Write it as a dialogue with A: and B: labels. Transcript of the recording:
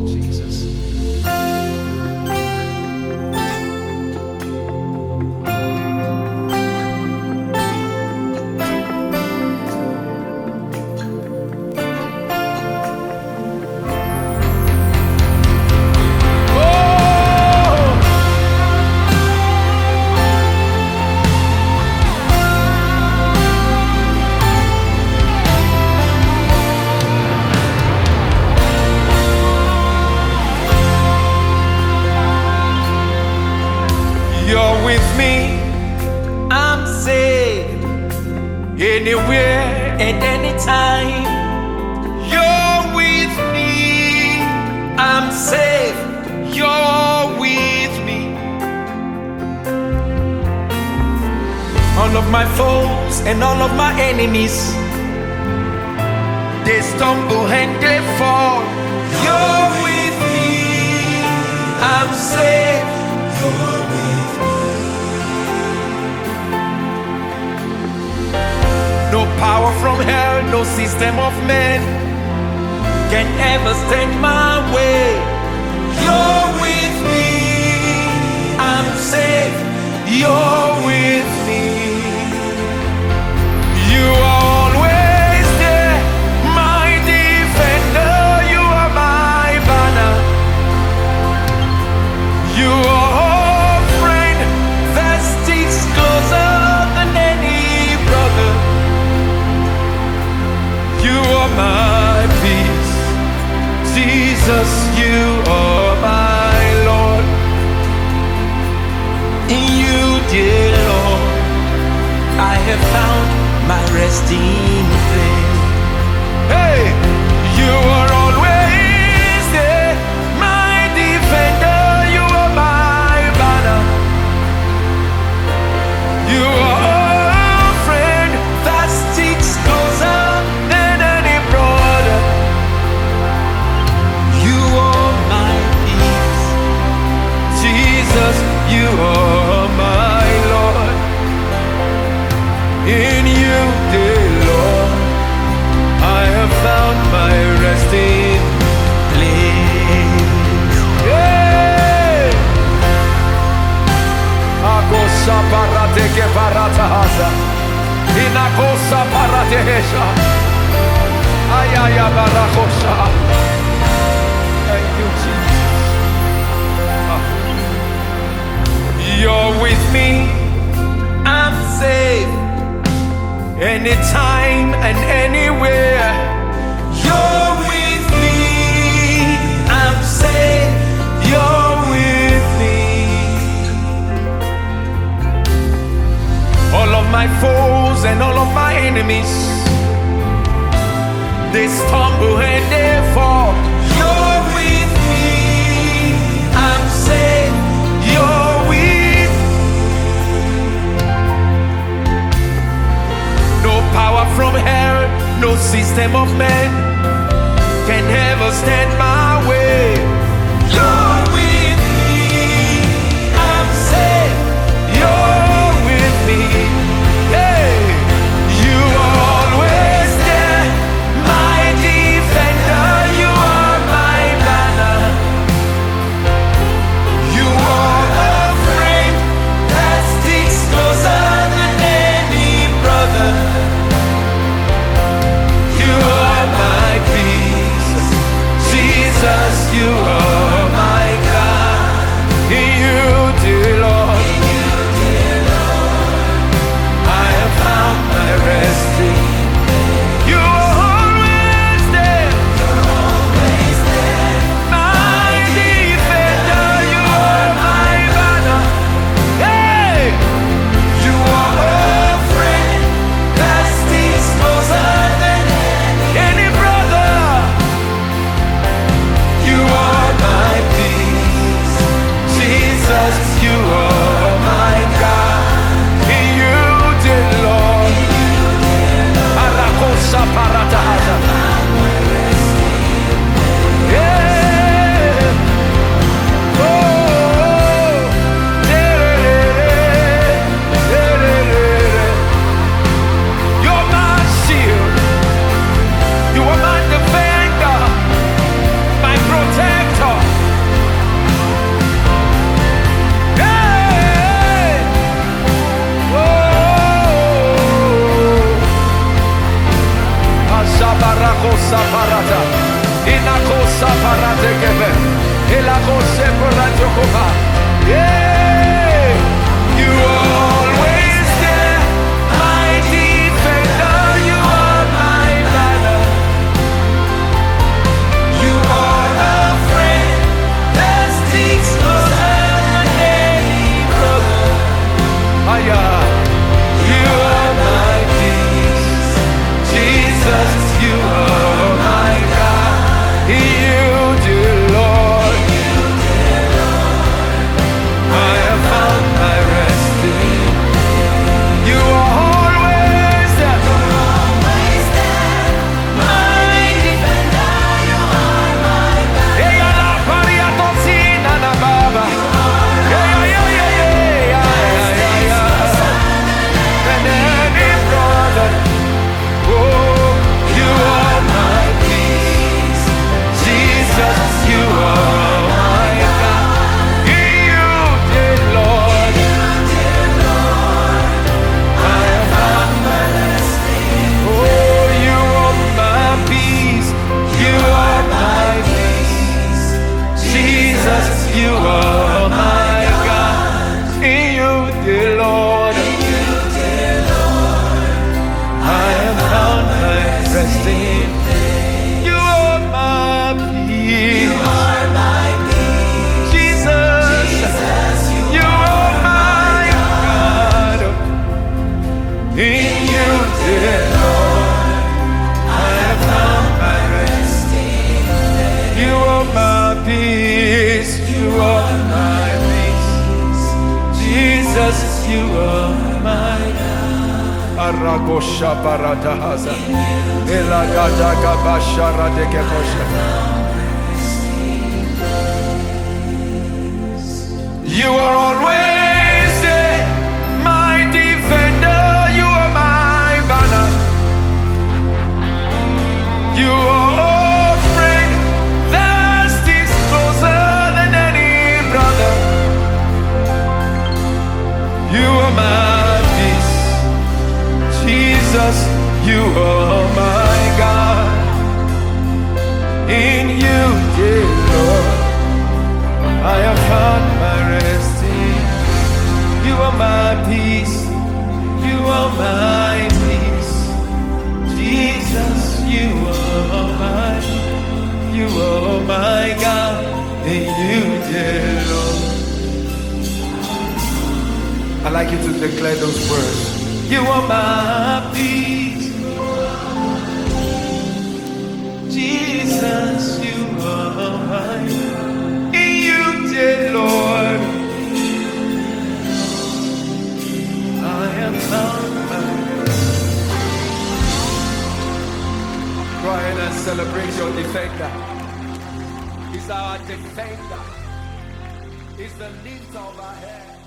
A: Jesus. You're with me, I'm safe, anywhere and anytime. You're with me, I'm safe, you're with me. All of my foes and all of my enemies, they stumble and they fall. You're with me, I'm safe, you're with me. No power from hell, no system of man can ever stand my way. You're with me, I'm safe, you're with me. You are always there, my defender, you are my banner. You are a friend that sticks closer than any brother. You are my peace, Jesus, you are my Lord. In you, dear Lord, I have found my resting place. Hey, you are always there, my defender, you are my banner. You are a friend that sticks closer than any brother. You are my peace, Jesus, you are my Lord. In you, dear Lord, I have found my resting place. Hey! Akosa parate ke paratahasa, inakosa paratehesha, ayaya barakosha. Thank you, Jesus. You're with me, I'm safe, anytime and anywhere. You're with me, I'm safe, you're with me. All of my foes and all of my enemies, they stumble and they fall. You're with me, I'm safe, you're with me. No power from hell, no system of man can ever stand my way. You're with me, I'm safe, you're with me. Hey, you are always there, my defender, you are my banner. You are a friend that sticks closer than any brother. You are my peace, Jesus. parata. Inakosa parate kebe. Elakose parate koba. Yeah, you always there, my defender. You are my banner. You are a friend that sticks closer than any brother. You are my peace, Jesus. You are my God. You, dear Lord, I have found my rest in. You are always there, my defender. You are my God. Hey, la paria tosina na baba. Yeah, yeah, yeah, yeah, yeah, yeah. And any brother, oh, you are my peace, Jesus. You are my God. You, dear Lord, I have found my rest in. Oh, you are my peace. You are my peace, Jesus. You are my God. In you, dear Lord, I have found my rest in. You are my peace. You are my peace, Jesus. You are my God. In you, dear Lord, I have found my rest in. You are my peace. You are my peace, Jesus. You are my God. Aragosha baratahaza. Elagada gabashara de gekosha. You are always there, my defender. You are my banner. You are a friend that sticks closer than any brother. You are my peace, Jesus. You are my God. In you, dear Lord, I have found my rest in. You are my peace. You are my peace, Jesus. You are my God. In you, dear Lord. I'd like you to declare those words. You are my peace, Jesus. You are my God. In you, dear Lord, I am found my rest. Go ahead and celebrate your defender. He's our defender. He's the lift of our head.